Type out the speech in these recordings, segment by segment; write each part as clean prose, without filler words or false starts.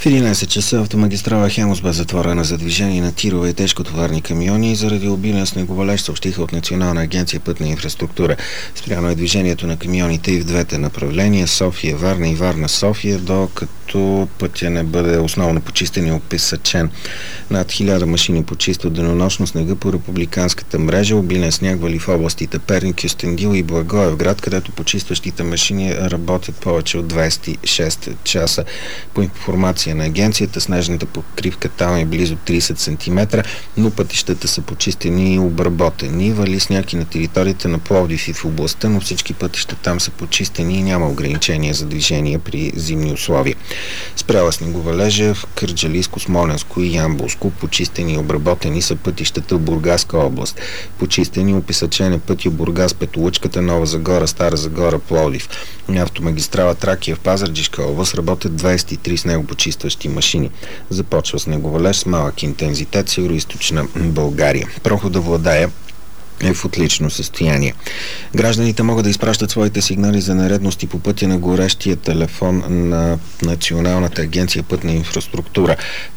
В 11 часа автомагистрала Хемус бе затворена за движение на тирове и тежкотоварни камиони заради обилен снеговалеж, съобщиха от Национална агенция пътна инфраструктура. Спряно е движението на камионите и в двете направления София-Варна и Варна-София, докато пътя не бъде основно почистен и описачен. Над 1000 машини почистват денонощно снега по републиканската мрежа. Обилен сняг вали в областите Перник, Кюстендил и Благоевград, където почистващите машини работят повече от 26 часа. По информация на агенцията, снежната покривка там е близо 30 см, но пътищата са почистени и обработени. Вали сняг и на територията на Пловдив и в областта, но всички пътища там са почистени и няма ограничения за движение при зимни условия. Спряла снеговалежа в Кърджалийско, Смолянско и Ямболско. Почистени и обработени са пътищата в Бургаска област. Почистени и описачен е пътя Бургас, Петолъчката, Нова Загора, Стара Загора, Пловдив. На автомагистрала Тракия в Пазарджишка област работят 23 снегопочистващи машини. Започва снеговалеж с малък интензитет в североизточна България. Прохода Владая е в отлично състояние. Гражданите могат да изпращат своите сигнали за нередности по пътя на горещия телефон на Националната агенция пътна инфраструктура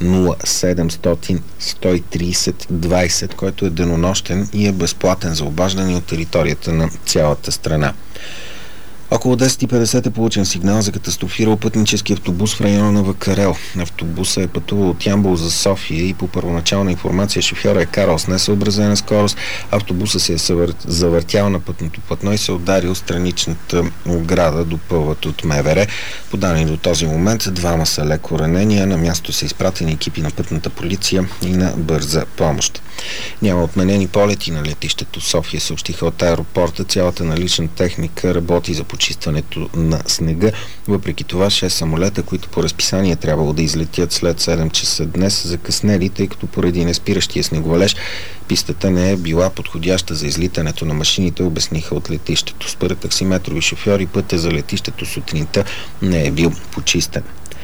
0700 130 20, който е денонощен и е безплатен за обаждане от територията на цялата страна. Около 10:50 е получен сигнал за катастрофирал пътнически автобус в района на Вакарел. Автобусът е пътувал от Ямбол за София и по първоначална информация шофьора е карал с несъобразена скорост. Автобусът се е завъртял на пътното платно и се ударил страничната ограда, допълват от МВР. По данни до този момент двама са леко ранени, а на място са изпратени екипи на пътната полиция и на бърза помощ. Няма отменени полети на летището София, съобщиха от аеропорта. Цялата налична техника работи за почистването на снега. Въпреки това 6 самолета, които по разписание трябвало да излетят след 7 часа днес, закъснели, тъй като поради неспиращия снеговалеж пистата не е била подходяща за излитането на машините, обясниха от летището. Според таксиметрови шофьори пътя за летището сутринта не е бил почистен.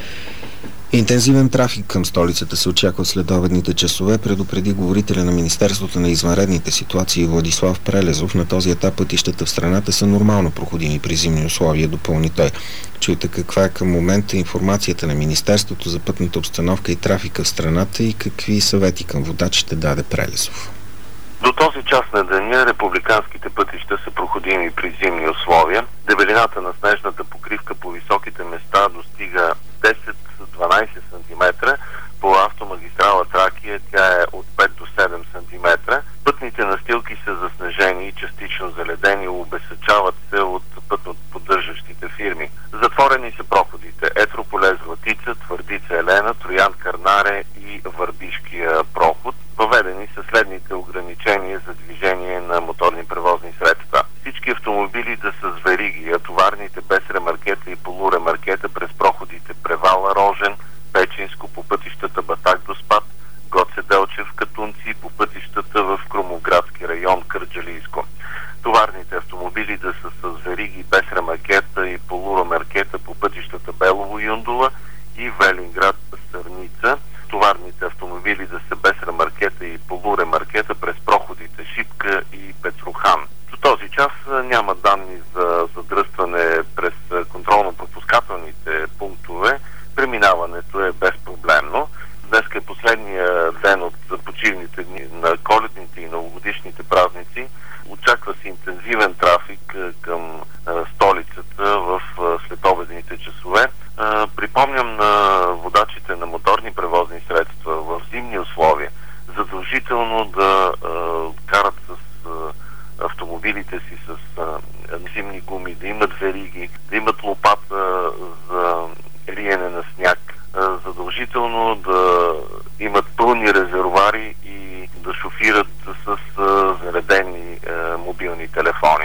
Интензивен трафик към столицата се очаква след следобедните часове, предупреди говорителя на Министерството на извънредните ситуации Владислав Прелезов. На този етап пътищата в страната са нормално проходими при зимни условия, допълни той. Чуйте каква е към момента информацията на Министерството за пътната обстановка и трафика в страната и какви съвети към водачите даде Прелезов. До този час на деня републиканските пътища са проходими при зимни условия. Дебелината на снежната покривка по високите места достига 10-12 см. По автомагистрала Тракия тя е от 5 до 7 см. Пътните настилки са заснежени и частично заледени, обесъчават се от пътно поддържащите фирми. Затворени са проходите Етрополе, Златица, Твърдица, Елена, Троян, Кърнаре и Върбишкия проход. Въведени са следните ограничения за движение на моторни превозни средства. Всички автомобили да са с вериги, а товарните без ремаркета и полуремаркета през проходите Превала, Рожен, Печинско, по пътищата Батак до Спад, Гоце Делчев, Катунци, по пътищата в Крумовградски район, Кърджалийско. Товарните автомобили да са с вериги без ремаркета и полуремаркета по пътищата Белово, Юндола и Велинград, Сърница. Товарните автомобили да са без ремаркета и полуремаркета през проходите Шипка и Петрохан. До този час няма данни за задръстване през контролно-пропускателните пунктове. Преминаването е безпроблемно. Днес е последния ден от почивните дни на коледните и новогодишните празници. Очаква се интензивен трафик към столицата в следобедните часове. Припомням на водачите на моторни превозни средства в зимни условия задължително да карат с автомобилите си с зимни гуми, да имат вериги, да имат лопата за риене на сняг, задължително да имат пълни резервоари и да шофират с заредени мобилни телефони.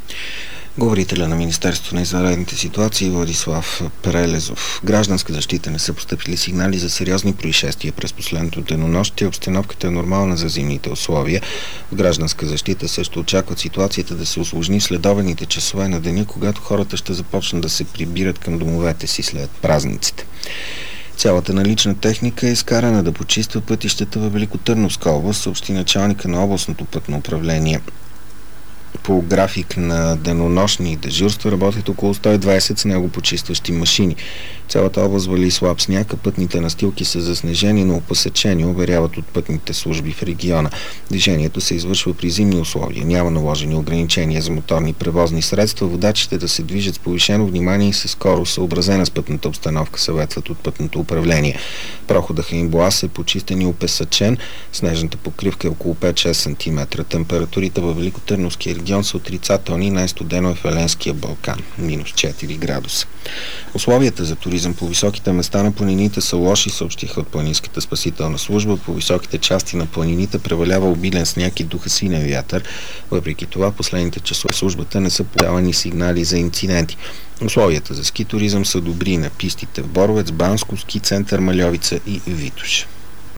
Говорителя на Министерството на извънредните ситуации Владислав Прелезов. Гражданска защита не са постъпили сигнали за сериозни происшествия през последното денонощие. Обстановката е нормална за зимните условия. В гражданска защита също очакват ситуацията да се усложни в следобедните часове на деня, когато хората ще започнат да се прибират към домовете си след празниците. Цялата налична техника е изкарана да почиства пътищата във Великотърновска област, съобщи началника на областното пътно управление. По график на денонощни дежурства работят около 120 снегопочистващи машини. Цялата област вали слаб сняг, а пътните настилки са заснежени, но опасечени, уверяват от пътните служби в региона. Движението се извършва при зимни условия. Няма наложени ограничения за моторни превозни средства. Водачите да се движат с повишено внимание и със скорост, съобразена с пътната обстановка, съветват от пътното управление. Проходът Хаинбоаз е почистен и опесачен. Снежната покривка е около 5-6 см. Температурите във Великотърновския регион са отрицателни, най-студено е в Еленския Балкан – -4 градуса. Условията за туризъм по високите места на планините са лоши, съобщиха от Планинската спасителна служба. По високите части на планините превалява обилен сняг и духа силен вятър. Въпреки това, последните часове службата не са подавани сигнали за инциденти. Условията за ски туризъм са добри на пистите в Боровец, Банско, ски център Мальовица и Витоша.